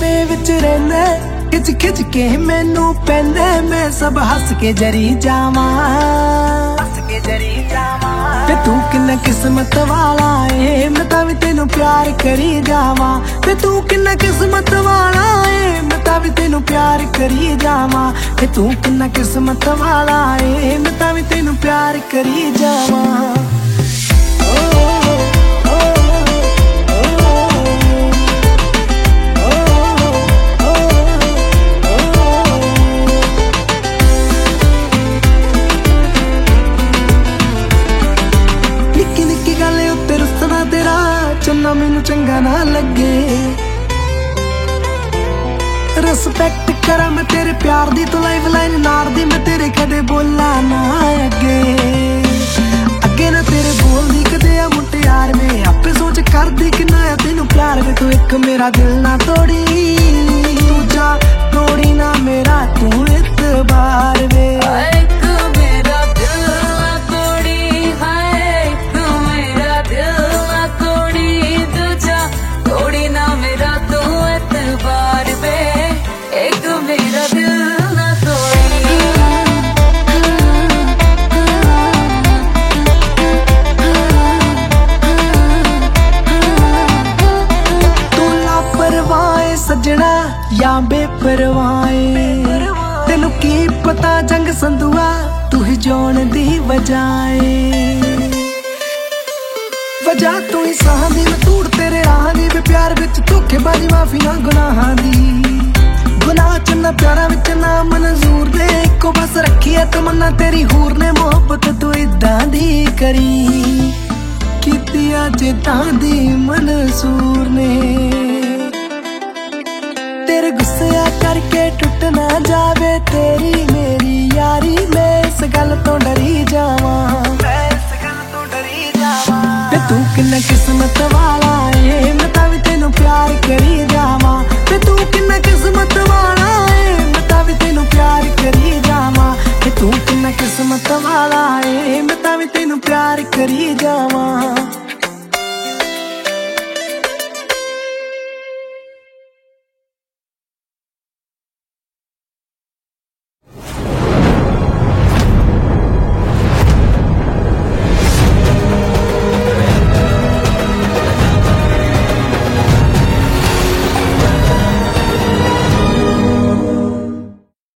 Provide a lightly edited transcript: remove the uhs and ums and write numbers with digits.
दे विच रहना खिच खिच के मैनू पैंदा मैं सब हस के जरी जावां ते तू किन्ना किस्मत वाला है मैं तां भी तेनू प्यार करी जावां ते तू किन्ना किस्मत वाला है मैं तां भी तेनू प्यार करी जावां ते तू किन्ना किस्मत वाला है मैं तां भी तेनू प्यार करी जावां। चन्ना मैनू चंगा ना लगे रिस्पेक्ट करा मैं तेरे प्यार दी तू लाइफ लाइन नार दी मैं तेरे कदे बोला ना अगे अगे ना तेरे बोल दी कदे आ मुटियार में आपे सोच कर दी कि ना तेनू प्यार में तू एक मेरा दिल ना तोड़ी दूजा तोड़ी ना मेरा तू इतबार वे सजना या बेपरवाए तेनू की पता जंग संधुआ तू ही जोन दी वजाए वजह तू ही साह दी मैं तूड़ तेरे राह दी वे प्यार विच धोखेबाजी माफी ना गुनाहां दी गुनाह चन्ना प्यारा विच ना मंजूर दे इको बस रखी है तमन्ना तेरी हूर ने मोहब्बत तू इदां दी करी कीती अज तां दी मंसूर ने तेरे गुस्से करके टुट ना जावे तेरी मेरी यारी मैं इस गल तो डरी जावां।